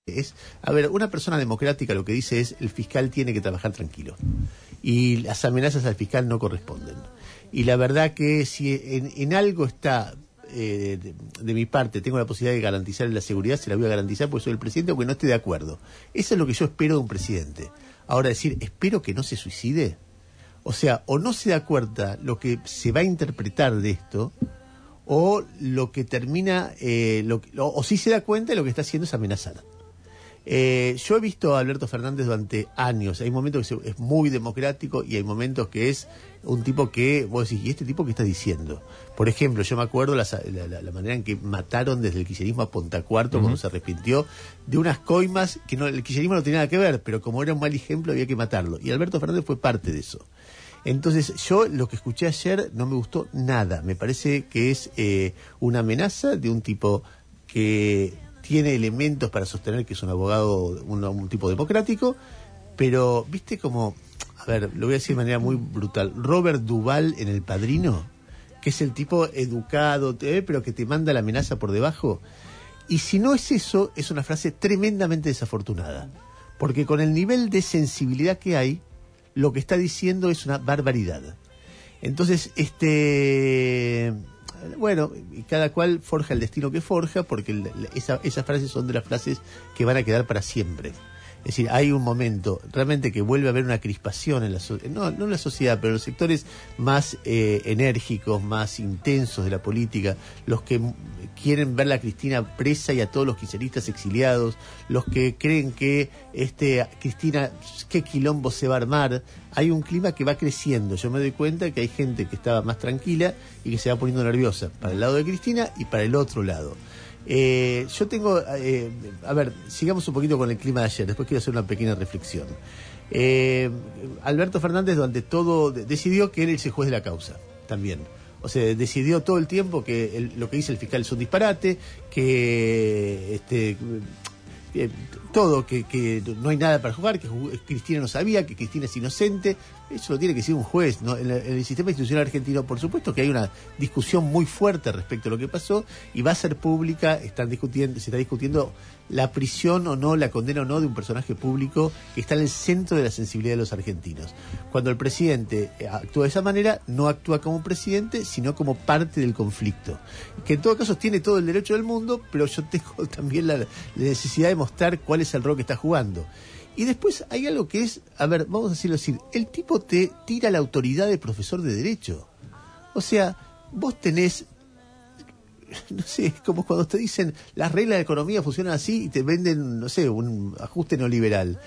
A ver, una persona democrática lo que dice es el fiscal tiene que trabajar tranquilo y las amenazas al fiscal no corresponden. Y la verdad que si en algo está de mi parte, tengo la posibilidad de garantizar la seguridad, se la voy a garantizar porque soy el presidente, aunque no esté de acuerdo. Eso es lo que yo espero de un presidente. Ahora decir, espero que no se suicide, o sea, o no se da cuenta lo que se va a interpretar de esto, o lo que termina, o sí se da cuenta de lo que está haciendo es amenazar. Yo he visto a Alberto Fernández durante años. Hay momentos que es muy democrático y hay momentos que es un tipo que vos decís, ¿y este tipo qué está diciendo? Por ejemplo, yo me acuerdo la manera en que mataron desde el kirchnerismo a Pontacuarto cuando se arrepintió de unas coimas que el kirchnerismo no tenía nada que ver, pero como era un mal ejemplo había que matarlo. Y Alberto Fernández fue parte de eso. Entonces, yo lo que escuché ayer no me gustó nada. Me parece que es una amenaza de un tipo que tiene elementos para sostener que es un abogado, un tipo democrático, pero, viste como, a ver, lo voy a decir de manera muy brutal, Robert Duvall en El Padrino, que es el tipo educado, pero que te manda la amenaza por debajo. Y si no es eso, es una frase tremendamente desafortunada, porque con el nivel de sensibilidad que hay, lo que está diciendo es una barbaridad. Entonces, bueno, cada cual forja el destino que forja, porque esas frases son de las frases que van a quedar para siempre. Es decir, hay un momento realmente que vuelve a haber una crispación en no en la sociedad, pero en los sectores más enérgicos, más intensos de la política, los que quieren ver a Cristina presa y a todos los kirchneristas exiliados, los que creen que Cristina, qué quilombo se va a armar. Hay un clima que va creciendo. Yo me doy cuenta que hay gente que estaba más tranquila y que se va poniendo nerviosa para el lado de Cristina y para el otro lado. Yo tengo, a ver, sigamos un poquito con el clima de ayer, después quiero hacer una pequeña reflexión. Alberto Fernández durante todo decidió que él es el juez de la causa, también. O sea, decidió todo el tiempo que lo que dice el fiscal es un disparate, que todo, que no hay nada para jugar, que Cristina no sabía, que Cristina es inocente. Eso lo tiene que decir un juez, ¿no? En el sistema institucional argentino, por supuesto que hay una discusión muy fuerte respecto a lo que pasó y va a ser pública. Se está discutiendo la prisión o no, la condena o no de un personaje público que está en el centro de la sensibilidad de los argentinos. Cuando el presidente actúa de esa manera, no actúa como presidente, sino como parte del conflicto. Que en todo caso tiene todo el derecho del mundo, pero yo tengo también la necesidad de mostrar cuál es el rol que está jugando. Y después hay algo que es, a ver, vamos a decirlo así, el tipo te tira la autoridad de profesor de derecho. O sea, vos tenés, no sé, es como cuando te dicen las reglas de economía funcionan así y te venden, no sé, un ajuste neoliberal.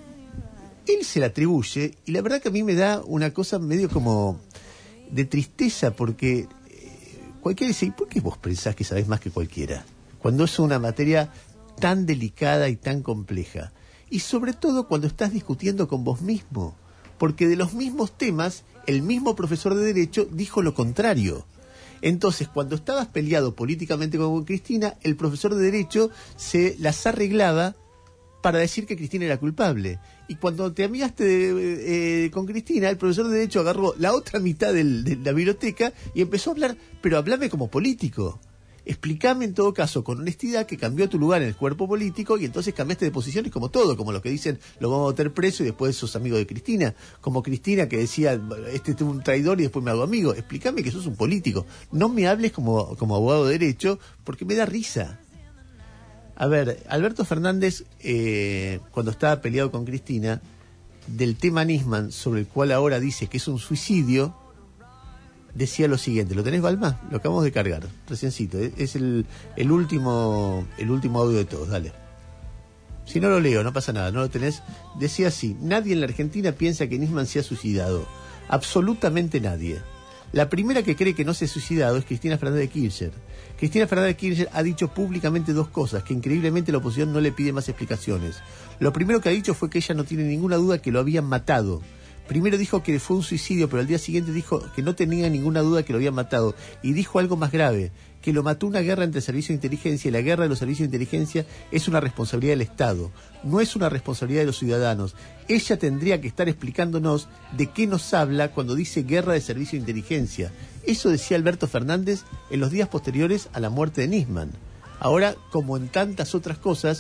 Él se la atribuye y la verdad que a mí me da una cosa medio como de tristeza, porque cualquiera dice, ¿y por qué vos pensás que sabés más que cualquiera? Cuando es una materia tan delicada y tan compleja. Y sobre todo cuando estás discutiendo con vos mismo, porque de los mismos temas, el mismo profesor de Derecho dijo lo contrario. Entonces, cuando estabas peleado políticamente con Cristina, el profesor de Derecho se las arreglaba para decir que Cristina era culpable. Y cuando te amigaste con Cristina, el profesor de Derecho agarró la otra mitad de la biblioteca y empezó a hablar, pero hablame como político. Explícame en todo caso con honestidad que cambió tu lugar en el cuerpo político y entonces cambiaste de posiciones como todo, como los que dicen lo vamos a meter preso y después sos amigo de Cristina, como Cristina que decía este es un traidor y después me hago amigo. Explícame que sos un político, no me hables como abogado de derecho porque me da risa. A ver, Alberto Fernández cuando estaba peleado con Cristina del tema Nisman, sobre el cual ahora dice que es un suicidio, decía lo siguiente, ¿lo tenés, Balma? Lo acabamos de cargar, reciencito, es el último audio de todos, dale. Si no lo leo, no pasa nada, no lo tenés. Decía así, nadie en la Argentina piensa que Nisman se ha suicidado, absolutamente nadie. La primera que cree que no se ha suicidado es Cristina Fernández de Kirchner. Cristina Fernández de Kirchner ha dicho públicamente dos cosas, que increíblemente la oposición no le pide más explicaciones. Lo primero que ha dicho fue que ella no tiene ninguna duda que lo habían matado. Primero dijo que fue un suicidio, pero al día siguiente dijo que no tenía ninguna duda que lo habían matado. Y dijo algo más grave, que lo mató una guerra entre servicios de inteligencia, y la guerra de los servicios de inteligencia es una responsabilidad del Estado, no es una responsabilidad de los ciudadanos. Ella tendría que estar explicándonos de qué nos habla cuando dice guerra de servicios de inteligencia. Eso decía Alberto Fernández en los días posteriores a la muerte de Nisman. Ahora, como en tantas otras cosas,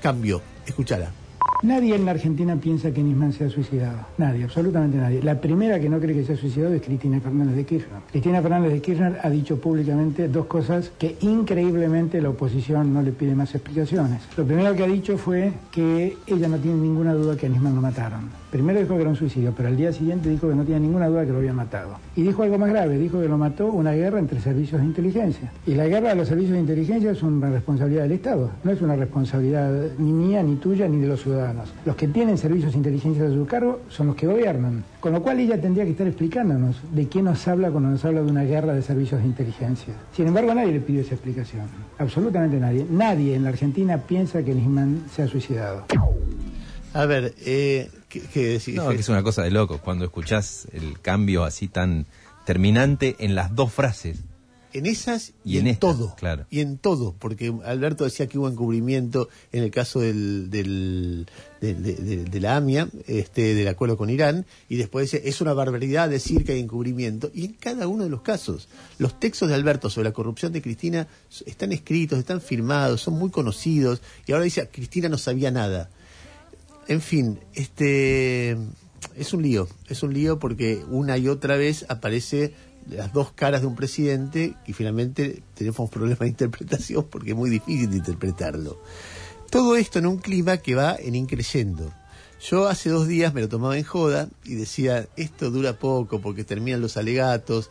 cambió. Escuchala. Nadie en la Argentina piensa que Nisman se ha suicidado. Nadie, absolutamente nadie. La primera que no cree que se ha suicidado es Cristina Fernández de Kirchner. Cristina Fernández de Kirchner ha dicho públicamente dos cosas que increíblemente la oposición no le pide más explicaciones. Lo primero que ha dicho fue que ella no tiene ninguna duda que a Nisman lo mataron. Primero dijo que era un suicidio, pero al día siguiente dijo que no tiene ninguna duda que lo habían matado. Y dijo algo más grave, dijo que lo mató una guerra entre servicios de inteligencia. Y la guerra de los servicios de inteligencia es una responsabilidad del Estado, no es una responsabilidad ni mía, ni tuya, ni de los ciudadanos. Los que tienen servicios de inteligencia a su cargo son los que gobiernan. Con lo cual ella tendría que estar explicándonos de qué nos habla cuando nos habla de una guerra de servicios de inteligencia. Sin embargo, nadie le pidió esa explicación. Absolutamente nadie. Nadie en la Argentina piensa que Nisman se ha suicidado. A ver, ¿qué decís? No, que es una cosa de locos cuando escuchás el cambio así tan terminante en las dos frases. En esas y en estas, todo. Claro. Y en todo, porque Alberto decía que hubo encubrimiento en el caso de la AMIA, del acuerdo con Irán, y después dice, es una barbaridad decir que hay encubrimiento. Y en cada uno de los casos, los textos de Alberto sobre la corrupción de Cristina están escritos, están firmados, son muy conocidos, y ahora dice, Cristina no sabía nada. En fin, es un lío porque una y otra vez aparece las dos caras de un presidente y finalmente tenemos problemas de interpretación porque es muy difícil de interpretarlo. Todo esto en un clima que va en increyendo. Yo hace 2 días me lo tomaba en joda y decía, esto dura poco porque terminan los alegatos,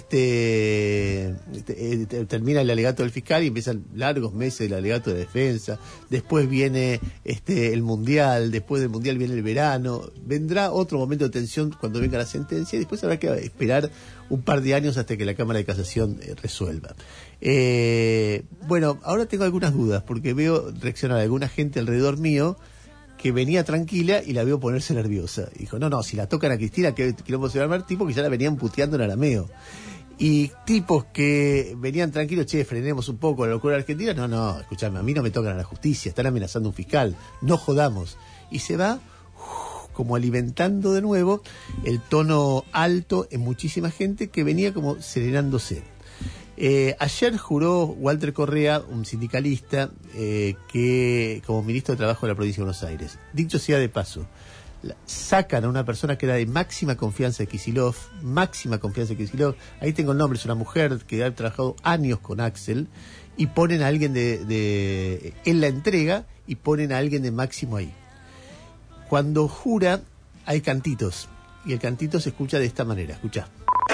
termina el alegato del fiscal y empiezan largos meses el alegato de defensa, después viene el mundial, después del mundial viene el verano, vendrá otro momento de tensión cuando venga la sentencia y después habrá que esperar un par de años hasta que la Cámara de Casación resuelva. Bueno, ahora tengo algunas dudas porque veo reaccionar a alguna gente alrededor mío que venía tranquila y la veo ponerse nerviosa. Dijo, no, si la tocan a Cristina, que quilombo se va a armar, tipos que ya la venían puteando en arameo. Y tipos que venían tranquilos, frenemos un poco la locura de Argentina, no, escuchame, a mí no me tocan a la justicia, están amenazando a un fiscal, no jodamos. Y se va como alimentando de nuevo el tono alto en muchísima gente que venía como serenándose. Ayer juró Walter Correa, un sindicalista, que como ministro de Trabajo de la provincia de Buenos Aires. Dicho sea de paso, sacan a una persona que era de máxima confianza de Kicillof, ahí tengo el nombre, es una mujer que ha trabajado años con Axel, y ponen a alguien en la entrega, y ponen a alguien de máximo ahí. Cuando jura, hay cantitos, y el cantito se escucha de esta manera, escuchá.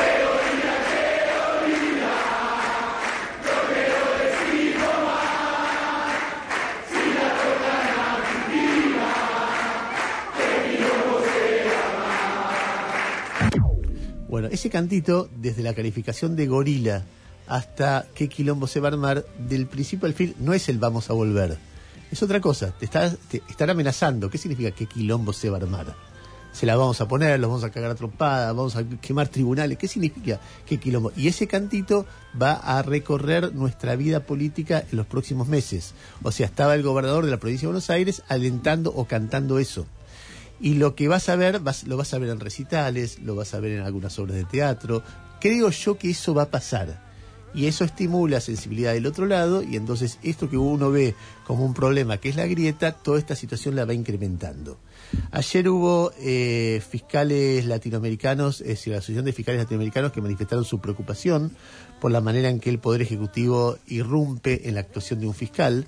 Bueno, ese cantito, desde la calificación de gorila hasta qué quilombo se va a armar, del principio al fin, no es el vamos a volver. Es otra cosa, te están amenazando. ¿Qué significa qué quilombo se va a armar? Se la vamos a poner, los vamos a cagar a trompadas, vamos a quemar tribunales. ¿Qué significa qué quilombo? Y ese cantito va a recorrer nuestra vida política en los próximos meses. O sea, estaba el gobernador de la provincia de Buenos Aires alentando o cantando eso. Y lo que vas a ver, lo vas a ver en recitales, lo vas a ver en algunas obras de teatro. Creo yo que eso va a pasar. Y eso estimula sensibilidad del otro lado, y entonces esto que uno ve como un problema, que es la grieta, toda esta situación la va incrementando. Ayer hubo fiscales latinoamericanos, es decir, la Asociación de Fiscales Latinoamericanos, que manifestaron su preocupación por la manera en que el Poder Ejecutivo irrumpe en la actuación de un fiscal.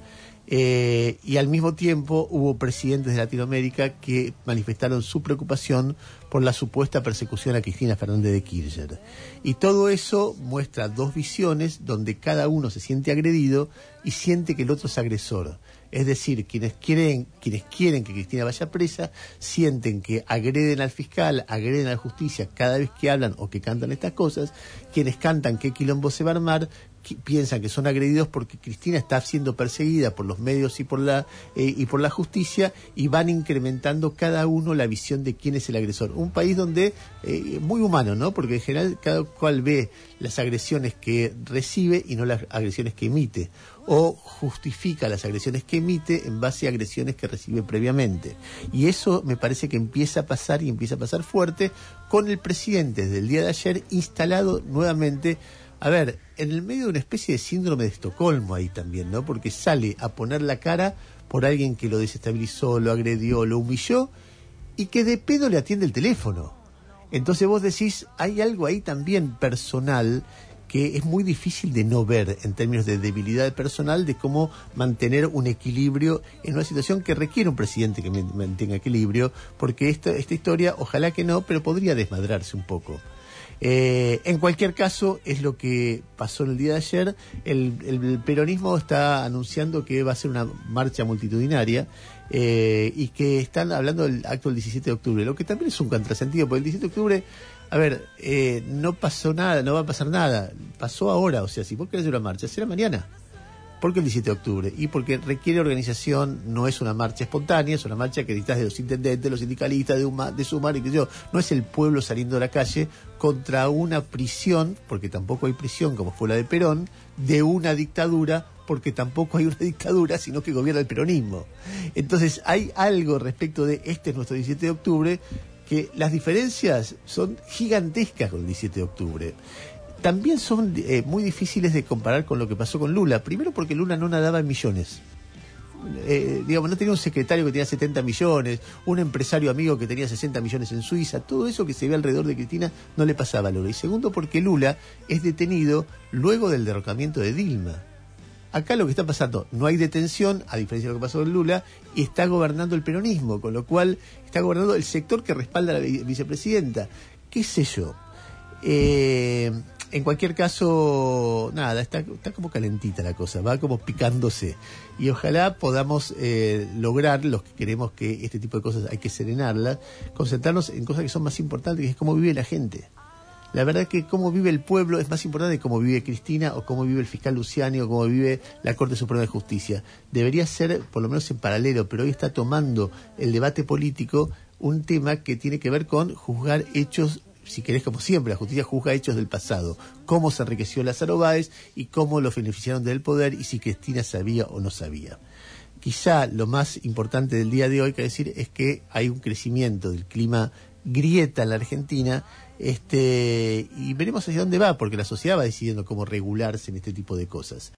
Y al mismo tiempo hubo presidentes de Latinoamérica que manifestaron su preocupación por la supuesta persecución a Cristina Fernández de Kirchner. Y todo eso muestra dos visiones donde cada uno se siente agredido y siente que el otro es agresor. Es decir, quienes quieren que Cristina vaya presa sienten que agreden al fiscal, agreden a la justicia cada vez que hablan o que cantan estas cosas. Quienes cantan qué quilombo se va a armar piensan que son agredidos porque Cristina está siendo perseguida por los medios y por la justicia, y van incrementando cada uno la visión de quién es el agresor. Un país donde muy humano, ¿no? Porque en general cada cual ve las agresiones que recibe y no las agresiones que emite, o justifica las agresiones que emite en base a agresiones que recibe previamente. Y eso me parece que empieza a pasar, y empieza a pasar fuerte, con el presidente desde el día de ayer instalado nuevamente, a ver, en el medio de una especie de síndrome de Estocolmo ahí también, ¿no? Porque sale a poner la cara por alguien que lo desestabilizó, lo agredió, lo humilló, y que de pedo le atiende el teléfono. Entonces vos decís, hay algo ahí también personal que es muy difícil de no ver en términos de debilidad personal, de cómo mantener un equilibrio en una situación que requiere un presidente que mantenga equilibrio, porque esta historia, ojalá que no, pero podría desmadrarse un poco. En cualquier caso, es lo que pasó en el día de ayer. El peronismo está anunciando que va a ser una marcha multitudinaria y que están hablando del acto del 17 de octubre, lo que también es un contrasentido, porque el 17 de octubre, a ver, no pasó nada, no va a pasar nada, pasó ahora. O sea, si vos querés hacer una marcha, será mañana. ¿Por qué el 17 de octubre? Y porque requiere organización, no es una marcha espontánea, es una marcha que necesitas de los intendentes, los sindicalistas, de Sumar y que yo. No es el pueblo saliendo a la calle contra una prisión, porque tampoco hay prisión como fue la de Perón, de una dictadura, porque tampoco hay una dictadura, sino que gobierna el peronismo. Entonces hay algo respecto de este es nuestro 17 de octubre, que las diferencias son gigantescas con el 17 de octubre. También son muy difíciles de comparar con lo que pasó con Lula. Primero porque Lula no nadaba en millones. No tenía un secretario que tenía 70 millones, un empresario amigo que tenía 60 millones en Suiza. Todo eso que se ve alrededor de Cristina no le pasaba a Lula. Y segundo porque Lula es detenido luego del derrocamiento de Dilma. Acá lo que está pasando, no hay detención, a diferencia de lo que pasó con Lula, y está gobernando el peronismo, con lo cual está gobernando el sector que respalda a la vicepresidenta. ¿Qué sé yo? En cualquier caso, nada, está como calentita la cosa, va como picándose. Y ojalá podamos lograr, los que queremos que este tipo de cosas hay que serenarlas, concentrarnos en cosas que son más importantes, que es cómo vive la gente. La verdad que cómo vive el pueblo es más importante que cómo vive Cristina, o cómo vive el fiscal Luciani, o cómo vive la Corte Suprema de Justicia. Debería ser, por lo menos en paralelo, pero hoy está tomando el debate político un tema que tiene que ver con juzgar hechos. Si querés, como siempre, la justicia juzga hechos del pasado, cómo se enriqueció Lázaro Báez y cómo los beneficiaron del poder y si Cristina sabía o no sabía. Quizá lo más importante del día de hoy, que decir, es que hay un crecimiento del clima grieta en la Argentina, y veremos hacia dónde va, porque la sociedad va decidiendo cómo regularse en este tipo de cosas.